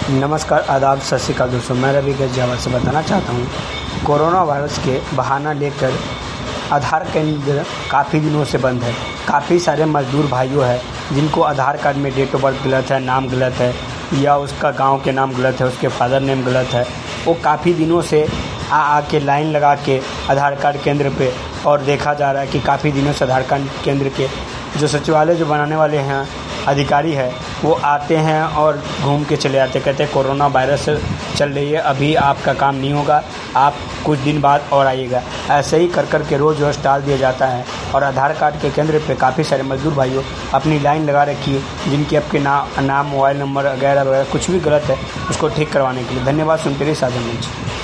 नमस्कार, आदाब, सत श्री अकाल दोस्तों। मैं रवि गजजावर से बताना चाहता हूँ, कोरोना वायरस के बहाना लेकर आधार केंद्र काफ़ी दिनों से बंद है। काफ़ी सारे मजदूर भाइयों हैं जिनको आधार कार्ड में डेट ऑफ बर्थ गलत है, नाम गलत है या उसका गांव के नाम गलत है, उसके फादर नेम गलत है। वो काफ़ी दिनों से आके लाइन लगा के आधार कार्ड केंद्र पे, और देखा जा रहा है कि काफ़ी दिनों से आधार कार्ड केंद्र के जो सचिवालय जो बनाने वाले हैं अधिकारी है, वो आते हैं और घूम के चले जाते, कहते हैं कोरोना वायरस चल रही है, अभी आपका काम नहीं होगा, आप कुछ दिन बाद और आइएगा। ऐसे ही कर के रोज़ टाल दिया जाता है। और आधार कार्ड के केंद्र पे काफ़ी सारे मजदूर भाइयों अपनी लाइन लगा रखी है, जिनकी आपके नाम, मोबाइल नंबर वगैरह कुछ भी गलत है उसको ठीक करवाने के लिए। धन्यवाद। सुनते रहिए साझा मंच।